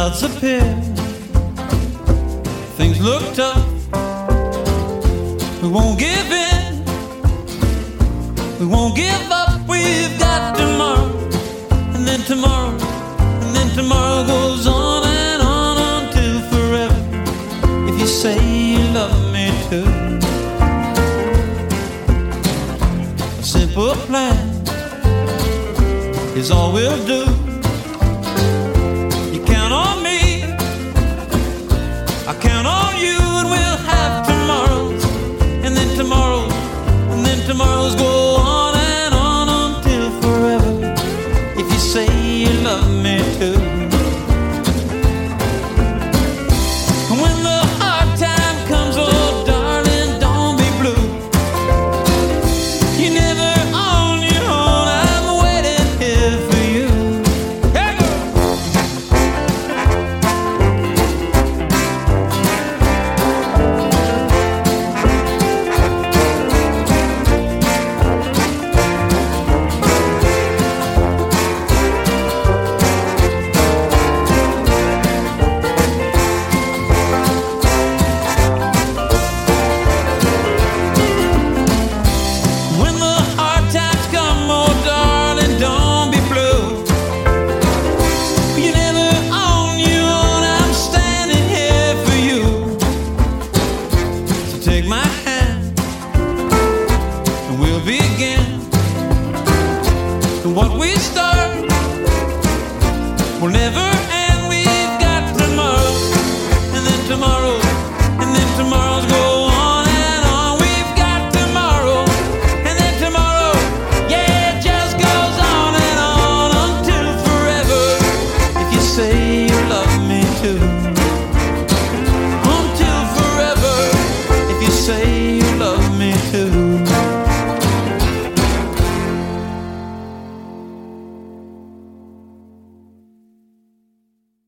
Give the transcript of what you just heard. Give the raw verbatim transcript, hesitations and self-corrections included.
clouds appear. Things look tough, we won't give in, we won't give up. We've got tomorrow, and then tomorrow, and then tomorrow goes on and on until forever, if you say you love me too. A simple plan is all we'll do. You count on me, I count on you, and we'll have tomorrows, and then tomorrows, and then tomorrows go